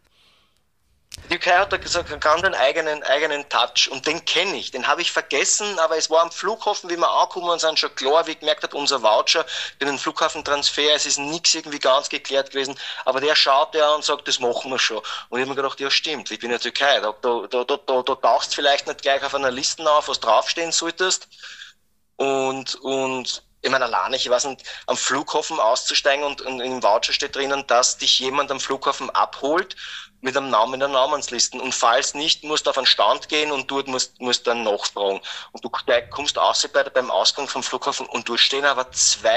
die Türkei hat da gesagt, einen ganz eigenen Touch, und den kenne ich, den habe ich vergessen, aber es war am Flughafen, wie wir angekommen sind, schon klar, wie ich gemerkt habe, unser Voucher für den Flughafentransfer, es ist nichts irgendwie ganz geklärt gewesen, aber der schaut ja und sagt, das machen wir schon. Und ich habe mir gedacht, ja stimmt, ich bin in der Türkei, da tauchst vielleicht nicht gleich auf einer Liste auf, was draufstehen solltest, und ich meine, alleine, ich weiß nicht, am Flughafen auszusteigen und im Voucher steht drinnen, dass dich jemand am Flughafen abholt mit einem Namen in der Namensliste. Und falls nicht, musst du auf einen Stand gehen und dort musst dann nachfragen. Und du kommst raus beim Ausgang vom Flughafen und dort stehen aber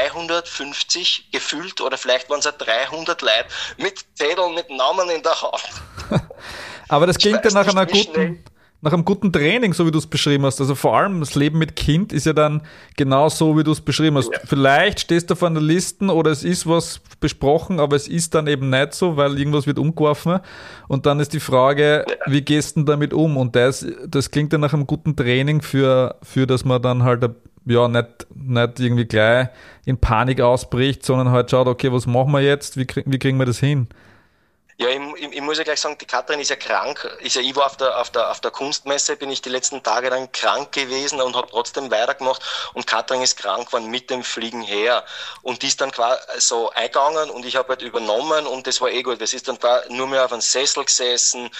250 gefühlt, oder vielleicht waren es ja 300 Leute mit Zetteln, mit Namen in der Hand. Aber das klingt ja nach einem guten Training, so wie du es beschrieben hast. Also vor allem das Leben mit Kind ist ja dann genau so, wie du es beschrieben hast. Ja. Vielleicht stehst du auf einer Liste oder es ist was besprochen, aber es ist dann eben nicht so, weil irgendwas wird umgeworfen. Und dann ist die Frage, wie gehst du damit um? Und das klingt ja nach einem guten Training für dass man dann halt nicht irgendwie gleich in Panik ausbricht, sondern halt schaut, okay, was machen wir jetzt? Wie kriegen wir das hin? Ja, ich muss ja gleich sagen, die Katrin ist ja krank. Ich war auf der Kunstmesse, bin ich die letzten Tage dann krank gewesen und habe trotzdem weitergemacht. Und Katrin ist krank geworden mit dem Fliegen her. Und die ist dann quasi so eingegangen und ich habe halt übernommen und das war eh gut. Das ist dann quasi nur mehr auf einem Sessel gesessen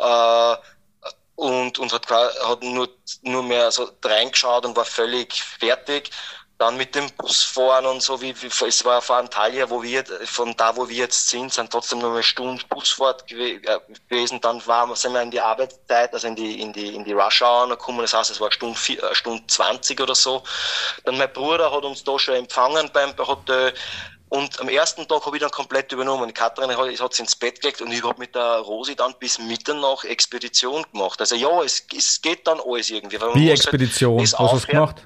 und hat nur mehr so reingeschaut und war völlig fertig. Dann mit dem Bus fahren und so, es war vor Antalya, von da, wo wir jetzt sind trotzdem noch eine Stunde Busfahrt gewesen. Dann sind wir in die Arbeitszeit, also in die Rush Hour gekommen. Das heißt, es war Stunde 20 oder so. Dann mein Bruder hat uns da schon empfangen beim Hotel. Und am ersten Tag habe ich dann komplett übernommen. Die Katrin hat sich ins Bett gelegt und ich habe mit der Rosi dann bis Mitternacht Expedition gemacht. Also ja, es geht dann alles irgendwie. Wie Expedition? Halt, was hast du gemacht?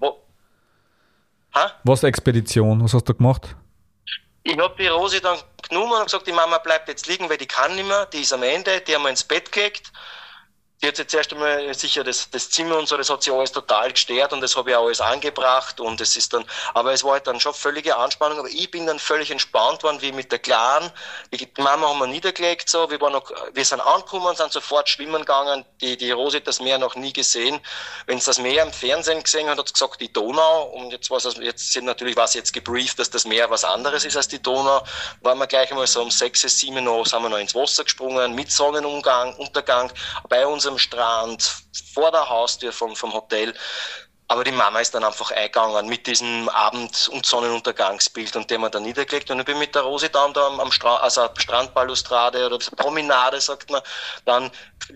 Was Expedition? Was hast du gemacht? Ich habe die Rosi dann genommen und gesagt, die Mama bleibt jetzt liegen, weil die kann nicht mehr, die ist am Ende, die haben wir ins Bett gelegt. Die hat jetzt erst einmal sicher das Zimmer und so, das hat sie alles total gestört und das habe ich auch alles angebracht und es ist dann, aber es war halt dann schon völlige Anspannung, aber ich bin dann völlig entspannt worden, wie mit der Kleinen. Die Mama haben wir niedergelegt, so, wir sind angekommen, sind sofort schwimmen gegangen, die Rosi hat das Meer noch nie gesehen. Wenn sie das Meer im Fernsehen gesehen hat, hat sie gesagt, die Donau, und jetzt war sie jetzt gebrieft, dass das Meer was anderes ist als die Donau, waren wir gleich einmal so um 6, 7 Uhr, sind wir noch ins Wasser gesprungen, mit Untergang, bei unserem Strand, vor der Haustür vom Hotel. Aber die Mama ist dann einfach eingegangen mit diesem Abend- und Sonnenuntergangsbild und dem wir dann niedergelegt. Und ich bin mit der Rosi dann da am Strand, also Strandbalustrade oder Promenade, sagt man, dann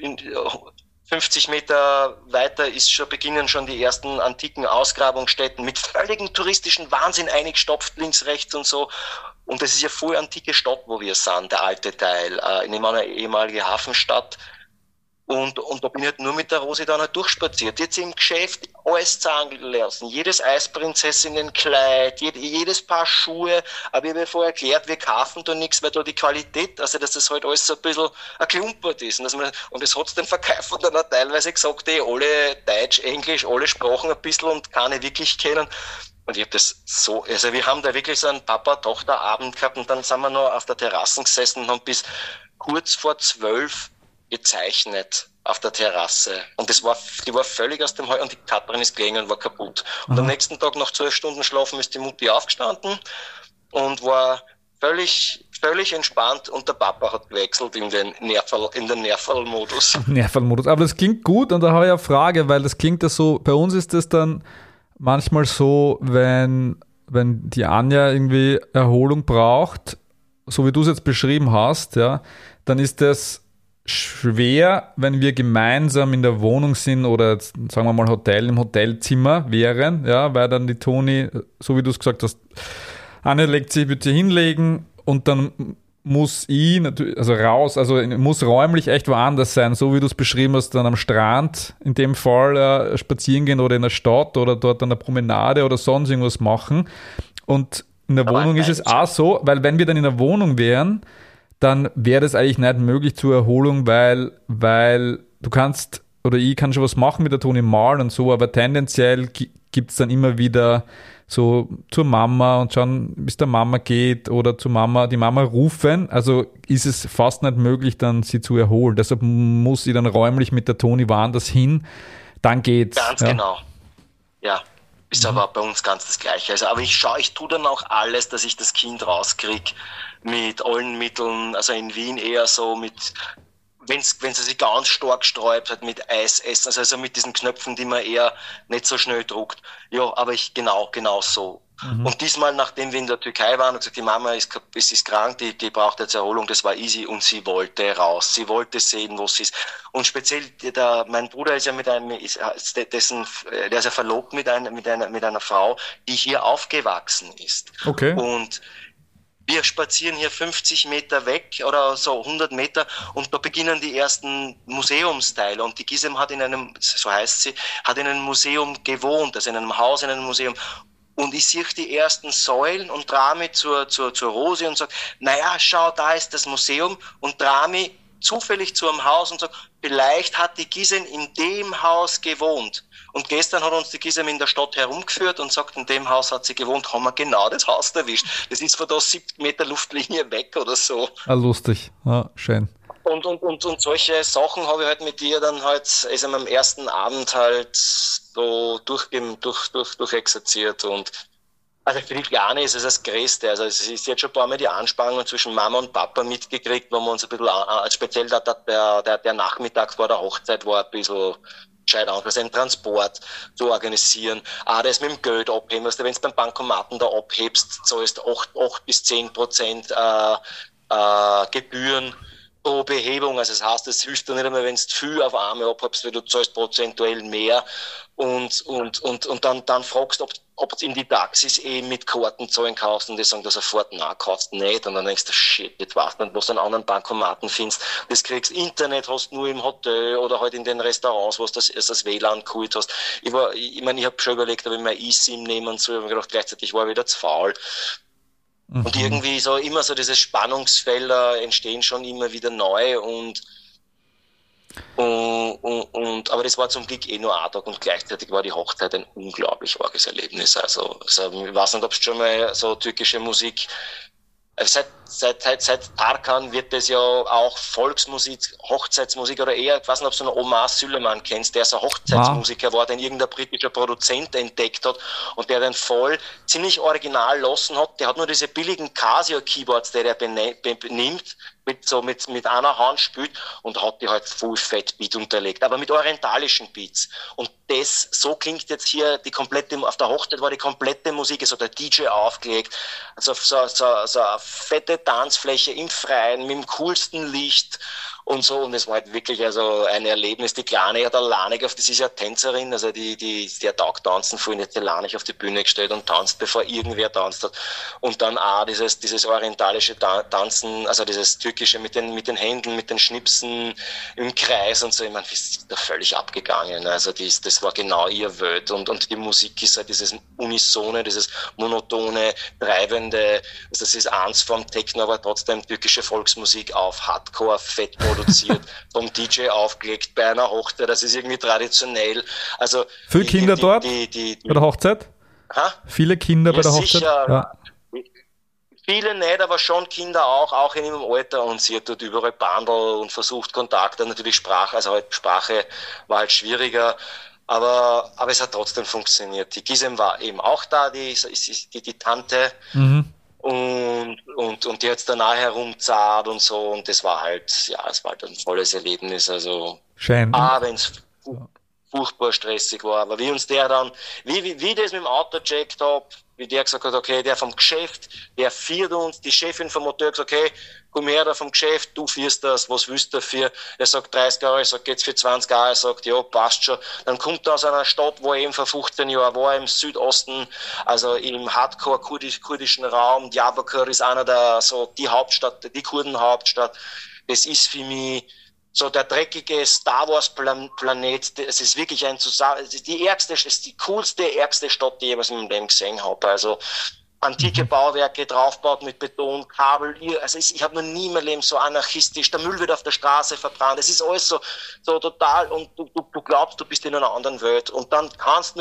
50 Meter weiter beginnen schon die ersten antiken Ausgrabungsstätten mit völligem touristischen Wahnsinn eingestopft, links, rechts und so. Und das ist ja voll antike Stadt, wo wir sind, der alte Teil, in einer ehemaligen Hafenstadt. Und da bin ich halt nur mit der Rosi dann halt durchspaziert. Jetzt im Geschäft alles zahlen lassen. Jedes Eisprinzessinnenkleid, jedes Paar Schuhe. Aber ich habe ja vorher erklärt, wir kaufen da nichts, weil da die Qualität, also dass das halt alles so ein bisschen klumpert ist. Und das hat's den Verkäufer dann auch teilweise gesagt, alle Deutsch, Englisch, alle Sprachen ein bisschen und keine wirklich kennen. Und ich habe das so, also wir haben da wirklich so einen Papa-Tochter-Abend gehabt und dann sind wir noch auf der Terrasse gesessen und haben bis kurz vor 12 gezeichnet auf der Terrasse. Und die war völlig aus dem Heu und die Katrin ist gelegen und war kaputt. Und am nächsten Tag nach 12 Stunden Schlafen ist die Mutti aufgestanden und war völlig entspannt und der Papa hat gewechselt in den Nerval-Modus. Nerval-Modus. Aber das klingt gut und da habe ich eine Frage, weil das klingt ja so, bei uns ist das dann manchmal so, wenn die Anja irgendwie Erholung braucht, so wie du es jetzt beschrieben hast, ja, dann ist das schwer, wenn wir gemeinsam in der Wohnung sind oder jetzt, sagen wir mal im Hotelzimmer wären, ja, weil dann die Toni, so wie du es gesagt hast, Anja legt sich bitte hinlegen und dann muss ich natürlich, also raus, also muss räumlich echt woanders sein, so wie du es beschrieben hast, dann am Strand, in dem Fall spazieren gehen oder in der Stadt oder dort an der Promenade oder sonst irgendwas machen. Und in der Wohnung ist es auch so, weil wenn wir dann in der Wohnung wären, dann wäre das eigentlich nicht möglich zur Erholung, weil du kannst, oder ich kann schon was machen mit der Toni malen und so, aber tendenziell gibt es dann immer wieder so zur Mama und schauen, wie es der Mama geht oder zur Mama, die Mama rufen, also ist es fast nicht möglich, dann sie zu erholen. Deshalb muss sie dann räumlich mit der Toni woanders hin, dann geht's. Ganz genau, ja. Ist aber bei uns ganz das Gleiche. Also, aber ich tue dann auch alles, dass ich das Kind rauskriege mit allen Mitteln, also in Wien eher so mit, wenn sie sich ganz stark sträubt, halt mit Eis essen, also mit diesen Knöpfen, die man eher nicht so schnell druckt. Ja, aber genau so. Und diesmal, nachdem wir in der Türkei waren und gesagt, die Mama ist krank, die braucht jetzt Erholung, das war easy und sie wollte raus, sie wollte sehen, wo sie ist. Und speziell mein Bruder ist ja der ist ja verlobt mit einer Frau, die hier aufgewachsen ist. Okay. Und wir spazieren hier 50 Meter weg oder so 100 Meter und da beginnen die ersten Museumsteile und die Gisem hat in einem Museum gewohnt, also in einem Haus, in einem Museum. Und ich sehe die ersten Säulen und drehe mich zur Rosi und sage, naja, schau, da ist das Museum und drehe mich zufällig zu einem Haus und sage, vielleicht hat die Gisem in dem Haus gewohnt. Und gestern hat uns die Gisem in der Stadt herumgeführt und sagt, in dem Haus hat sie gewohnt, haben wir genau das Haus erwischt. Das ist von da 70 Meter Luftlinie weg oder so. Ah, lustig, ja, schön. Und solche Sachen habe ich halt mit dir dann halt, also am ersten Abend halt so durchexerziert und also für die Kleine ist es das Größte. Also es ist jetzt schon ein paar Mal die Anspannung zwischen Mama und Papa mitgekriegt, wo wir uns ein bisschen, speziell der Nachmittag vor der Hochzeit war ein bisschen gescheit aus, also einen Transport zu organisieren. Das mit dem Geld abheben, wenn du beim Bankomaten da abhebst, zahlst 8-10% Gebühren pro Behebung, also das heißt, das hilft dir nicht einmal, wenn du viel auf einmal abhebst, weil du zahlst prozentuell mehr und dann fragst, ob du in die Taxis mit Karten zahlen kannst und die sagen da sofort, nein, kannst nicht und dann denkst du, shit, jetzt weißt du nicht, was du an anderen Bankomaten findest, das kriegst, Internet hast du nur im Hotel oder halt in den Restaurants, wo du das WLAN geholt hast. Ich habe schon überlegt, ob ich mein eSIM nehmen soll, aber ich habe gedacht, gleichzeitig war ich wieder zu faul. Und irgendwie so immer so diese Spannungsfelder entstehen schon immer wieder neu aber das war zum Glück nur ein Tag und gleichzeitig war die Hochzeit ein unglaublich arges Erlebnis. Also ich weiß nicht, ob es schon mal so türkische Musik, seit Tarkan wird das ja auch Volksmusik, Hochzeitsmusik oder eher, ich weiß nicht, ob du noch Omar Süleyman kennst, der so Hochzeitsmusiker war, den irgendein britischer Produzent entdeckt hat und der den voll ziemlich original lassen hat. Der hat nur diese billigen Casio-Keyboards, die er benimmt, mit einer Hand spielt und hat die halt Full Fat Beat unterlegt, aber mit orientalischen Beats. Und so klingt jetzt hier auf der Hochzeit war die komplette Musik, also der DJ aufgelegt, also so eine fette Tanzfläche im Freien, mit dem coolsten Licht und so, und es war halt wirklich also ein Erlebnis. Die Kleine hat alleine das ist ja Tänzerin, also die hat auch tanzen vorhin, jetzt alleine auf die Bühne gestellt und tanzt, bevor irgendwer tanzt hat. Und dann auch dieses orientalische Tanzen, also dieses türkische mit den Händen, mit den Schnipsen im Kreis und so, ich meine, das ist da völlig abgegangen. Also das war genau ihr Welt, und die Musik ist halt dieses Unisone, dieses monotone, treibende, also das ist eins vom Techno, aber trotzdem türkische Volksmusik auf Hardcore, fett produziert, vom DJ aufgelegt bei einer Hochzeit, das ist irgendwie traditionell. Also viele Kinder dort bei der Hochzeit? Viele Kinder bei der Hochzeit? Sicher, ja. Viele nicht, aber schon Kinder auch in ihrem Alter, und sie hat dort überall Bandel und versucht Kontakte, natürlich Sprache war halt schwieriger, aber es hat trotzdem funktioniert. Die Gisem war eben auch da, die Tante, und die hat's danach herumzahlt und so, und es war halt ein volles Erlebnis, also schön. Wenn's furchtbar stressig war, aber wie uns der dann, wie das mit dem Auto gecheckt hab, wie der gesagt hat, okay, der vom Geschäft, der führt uns, die Chefin vom Hotel gesagt, okay, komm her da vom Geschäft, du führst das, was willst du dafür? Er sagt 30 Euro, ich sag, geht's für 20 Euro? Er sagt, ja, passt schon. Dann kommt er aus einer Stadt, wo er eben vor 15 Jahren war, im Südosten, also im Hardcore-kurdischen Raum. Diyarbakır ist einer die Hauptstadt, die Kurdenhauptstadt. Das ist für mich so der dreckige Star Wars Planet. Es ist wirklich es ist die coolste, ärgste Stadt, die ich jemals in meinem Leben gesehen habe. Also antike Bauwerke draufgebaut mit Beton, Kabel. Also ich habe noch nie in meinem Leben so anarchistisch. Der Müll wird auf der Straße verbrannt. Es ist alles so total, und du glaubst, du bist in einer anderen Welt. Und dann kannst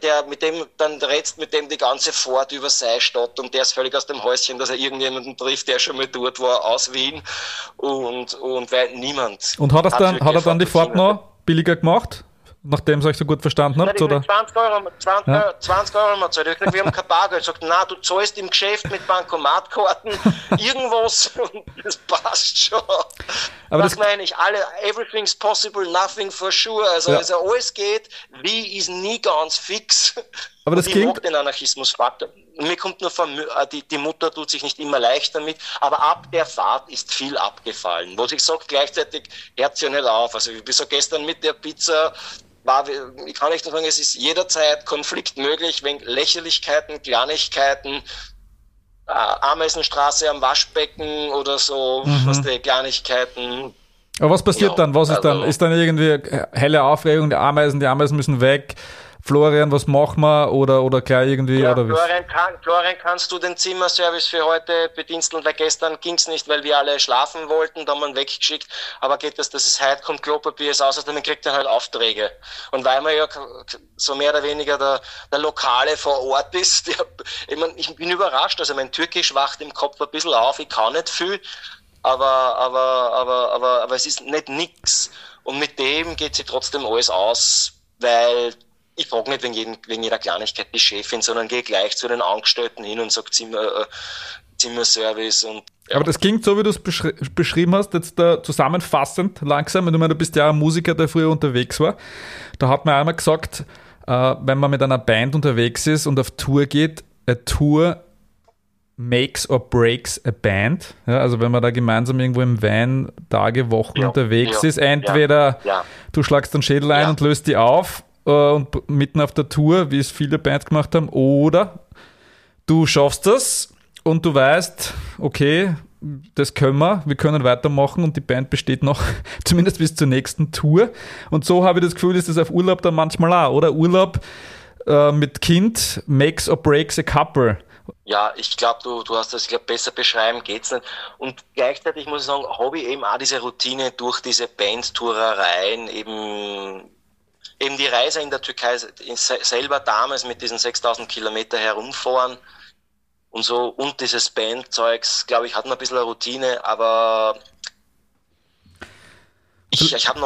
dann redst mit dem die ganze Fahrt über seine Stadt, und der ist völlig aus dem Häuschen, dass er irgendjemanden trifft, der schon mal dort war, aus Wien, und weil niemand. Und hat er dann die Fahrt noch billiger gemacht? Nachdem ihr euch so gut verstanden habt? Oder? 20 Euro haben wir gezahlt. Ich habe gesagt, wir haben kein Bargeld. Ich habe gesagt, nein, du zahlst im Geschäft mit Bankomatkarten irgendwas, und das passt schon. Aber das meine ich, everything's possible, nothing for sure. Also alles geht, wie ist nie ganz fix. Aber das klingt... Ich mag den Anarchismus-Faktor. Mir kommt nur vor, die Mutter tut sich nicht immer leicht damit, aber ab der Fahrt ist viel abgefallen. Was ich sage, gleichzeitig hört sie ja nicht auf. Also ich bin so gestern mit der Pizza, ich kann nicht nur sagen, es ist jederzeit Konflikt möglich, wegen Lächerlichkeiten, Kleinigkeiten, Ameisenstraße am Waschbecken oder so, Kleinigkeiten. Aber was passiert dann? Was ist dann? Ist dann irgendwie helle Aufregung, die Ameisen müssen weg? Florian, was machen wir? Oder gleich irgendwie? Ja, oder Florian, kannst du den Zimmerservice für heute bediensten? Weil gestern ging's nicht, weil wir alle schlafen wollten, da haben wir ihn weggeschickt. Aber geht das es heute kommt, Klopapier ist aus, also dann kriegt er halt Aufträge. Und weil man ja so mehr oder weniger der Lokale vor Ort ist, ich bin überrascht, also mein Türkisch wacht im Kopf ein bisschen auf, ich kann nicht viel, aber es ist nicht nix. Und mit dem geht sich trotzdem alles aus, weil ich frage nicht wegen jeder Kleinigkeit die Chefin, sondern gehe gleich zu den Angestellten hin und sage Zimmerservice. Und Aber das klingt so, wie du es beschrieben hast, jetzt da zusammenfassend langsam. Ich meine, du bist ja ein Musiker, der früher unterwegs war. Da hat man einmal gesagt, wenn man mit einer Band unterwegs ist und auf Tour geht, a Tour makes or breaks a band. Ja, also wenn man da gemeinsam irgendwo im Van Tage, Wochen unterwegs ist, entweder du schlagst den Schädel ein und löst die auf, und mitten auf der Tour, wie es viele Bands gemacht haben, oder du schaffst das und du weißt, okay, das können wir können weitermachen und die Band besteht noch zumindest bis zur nächsten Tour. Und so habe ich das Gefühl, ist das auf Urlaub dann manchmal auch, oder? Urlaub mit Kind makes or breaks a couple. Ja, ich glaube, du hast das, besser beschreiben geht's nicht. Und gleichzeitig muss ich sagen, habe ich eben auch diese Routine durch diese Bandtourereien, eben die Reise in der Türkei selber damals mit diesen 6000 Kilometer herumfahren und so, und dieses Bandzeugs, glaube ich, hat noch ein bisschen eine Routine, aber ich habe noch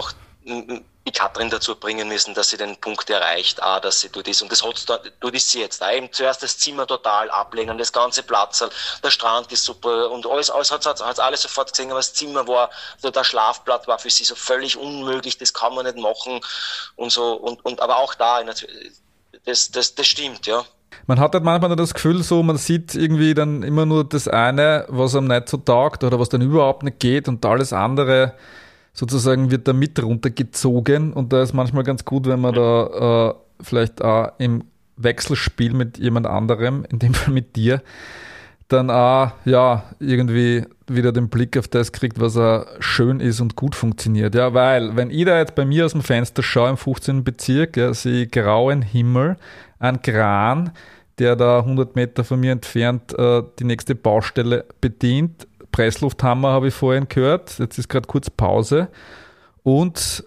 die Katrin dazu bringen müssen, dass sie den Punkt erreicht, dass sie tut ist. Und das ist sie jetzt. Eben zuerst das Zimmer total ablehnen, das ganze Platz, der Strand ist super und alles hat alles sofort gesehen, aber das Zimmer war, also der Schlafplatz war für sie so völlig unmöglich, das kann man nicht machen und so. Und aber auch da, das stimmt, ja. Man hat halt manchmal das Gefühl so, man sieht irgendwie dann immer nur das eine, was einem nicht so taugt oder was dann überhaupt nicht geht und alles andere sozusagen wird da mit runtergezogen und da ist manchmal ganz gut, wenn man da vielleicht auch im Wechselspiel mit jemand anderem, in dem Fall mit dir, dann auch irgendwie wieder den Blick auf das kriegt, was auch schön ist und gut funktioniert. Ja, weil, wenn ich da jetzt bei mir aus dem Fenster schaue im 15. Bezirk, sehe ich grauen Himmel, ein Kran, der da 100 Meter von mir entfernt die nächste Baustelle bedient. Presslufthammer habe ich vorhin gehört. Jetzt ist gerade kurz Pause. Und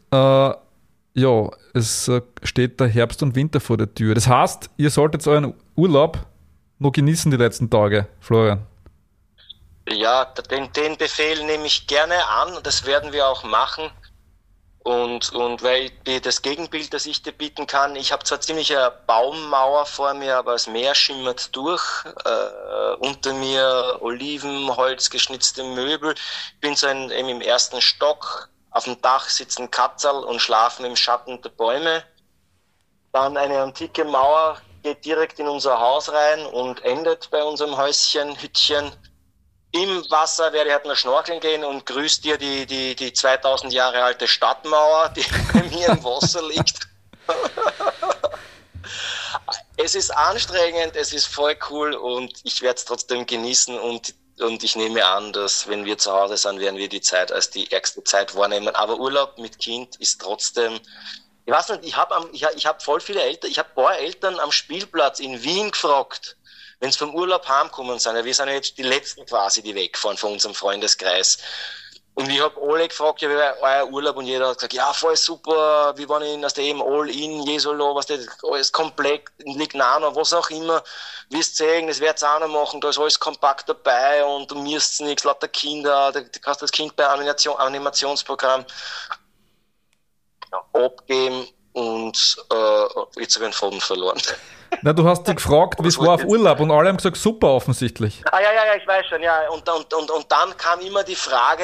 es steht der Herbst und Winter vor der Tür. Das heißt, ihr solltet euren Urlaub noch genießen die letzten Tage, Florian. Ja, den Befehl nehme ich gerne an. Das werden wir auch machen. Und weil das Gegenbild, das ich dir bieten kann, ich habe zwar ziemlich eine Baummauer vor mir, aber das Meer schimmert durch, unter mir Olivenholz, geschnitzte Möbel. Ich bin so eben im ersten Stock, auf dem Dach sitzen Katzel und schlafen im Schatten der Bäume. Dann eine antike Mauer geht direkt in unser Haus rein und endet bei unserem Häuschen, Hütchen. Im Wasser werde ich halt noch schnorkeln gehen und grüß dir die 2000 Jahre alte Stadtmauer, die bei mir im Wasser liegt. Es ist anstrengend, es ist voll cool und ich werde es trotzdem genießen und ich nehme an, dass wenn wir zu Hause sind, werden wir die Zeit als die ärgste Zeit wahrnehmen. Aber Urlaub mit Kind ist trotzdem, ich weiß nicht, ich hab voll viele Eltern, ich habe ein paar Eltern am Spielplatz in Wien gefragt, wenn sie vom Urlaub heimgekommen sind, wir sind ja jetzt die Letzten quasi, die wegfahren von unserem Freundeskreis. Und ich habe alle gefragt, ja, wie war euer Urlaub? Und jeder hat gesagt, ja, voll super, wir waren aus dem All-In, Jesolo, was das, alles komplett, Lignano, was auch immer. Wirst sehen, das wird's auch noch machen, da ist alles kompakt dabei und du mirst nichts, lauter Kinder, du kannst das Kind bei Animationsprogramm abgeben und jetzt habe ich den Faden verloren. Na, du hast dich gefragt, wie es war auf Urlaub und alle haben gesagt, super offensichtlich. Ja, ich weiß schon, ja. Und dann kam immer die Frage,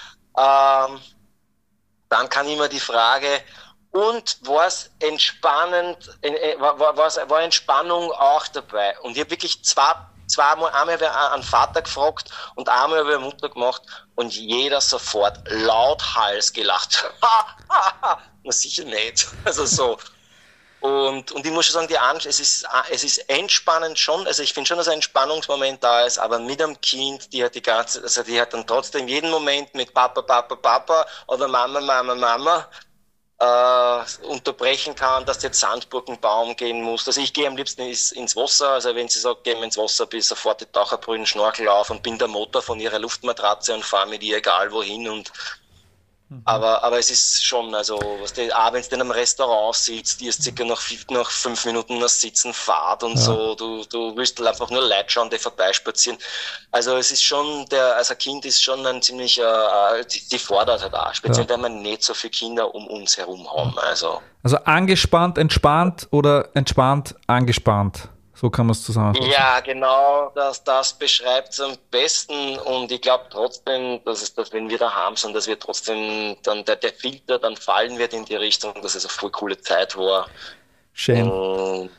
und war es entspannend, war Entspannung auch dabei? Und ich habe wirklich zweimal, einmal habe ich einen Vater gefragt und einmal habe ich eine Mutter gemacht und jeder sofort lauthals gelacht. Na sicher nicht. Also so. Und ich muss schon sagen, es ist entspannend schon, also ich finde schon, dass ein Entspannungsmoment da ist, aber mit dem Kind, die hat dann trotzdem jeden Moment mit Papa oder Mama unterbrechen kann, dass jetzt Sandburgenbaum gehen muss. Also ich gehe am liebsten ins Wasser, also wenn sie sagt, gehen wir ins Wasser, bin ich sofort die Taucherbrüllen, Schnorchel auf und bin der Motor von ihrer Luftmatratze und fahre mit ihr egal wohin und aber es ist schon, also, was die abends dann im Restaurant sitzt, die ist circa nach 5 Minuten noch sitzen, Fahrt und so, du willst einfach nur Leute schauen, die vorbeispazieren. Also es ist schon, ein Kind ist schon ein ziemlich, die fordert halt auch, speziell wenn wir nicht so viele Kinder um uns herum haben. Also angespannt, entspannt oder entspannt, angespannt. So kann man es zusammenfassen. Ja, genau, das beschreibt es am besten und ich glaube trotzdem, dass wenn wir daheim sind, dass wir trotzdem dann der Filter dann fallen wird in die Richtung, dass es eine voll coole Zeit war. Schön. Und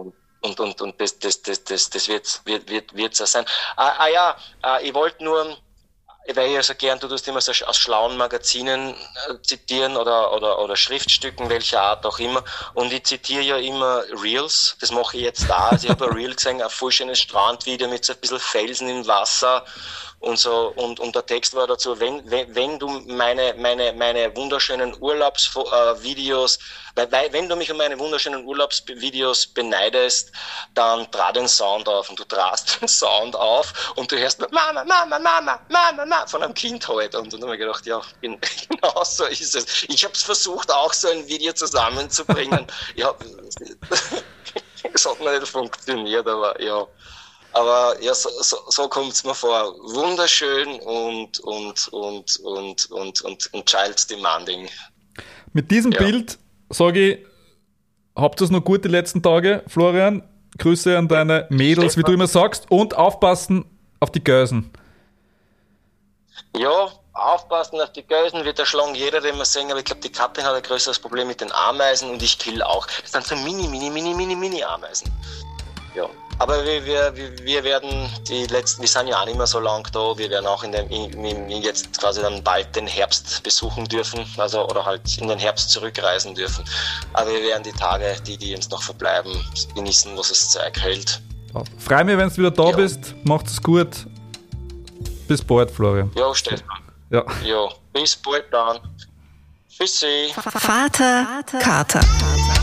das wird so sein. Ich wollte nur, weil ich ja so gern, du tust immer so aus schlauen Magazinen zitieren oder Schriftstücken, welcher Art auch immer. Und ich zitiere ja immer Reels, das mache ich jetzt da. Also ich habe ein Reel gesehen, ein voll schönes Strandvideo mit so ein bisschen Felsen im Wasser und so. Und der Text war dazu, wenn du meine wunderschönen Urlaubsvideos, wenn du mich um meine wunderschönen Urlaubsvideos beneidest, dann trag den Sound auf und du tragst den Sound auf und du hörst Mama von einem Kind halt. Und dann habe ich gedacht, ja, genau so ist es. Ich habe es versucht, auch so ein Video zusammenzubringen. Es hat noch nicht funktioniert, aber ja. Aber ja, so kommt es mir vor. Wunderschön und child demanding. Mit diesem Bild sage ich, habt ihr es noch gut die letzten Tage, Florian? Grüße an deine Mädels, wie du immer sagst, und aufpassen auf die Gösen. Ja, aufpassen auf die Gösen wird erschlagen jeder, den wir sehen, aber ich glaube, die Katrin hat ein größeres Problem mit den Ameisen und ich kill auch. Das sind so mini Ameisen. Ja, aber wir werden wir sind ja auch nicht mehr so lang da, wir werden auch jetzt quasi dann bald den Herbst besuchen dürfen, also oder halt in den Herbst zurückreisen dürfen. Aber wir werden die Tage, die uns noch verbleiben, genießen, was das Zeug hält. Freue mich, wenn du wieder da bist, macht es gut. Bis bald, Florian. Ja, Stefan. Ja, bis bald dann. Tschüssi. Vater Kater.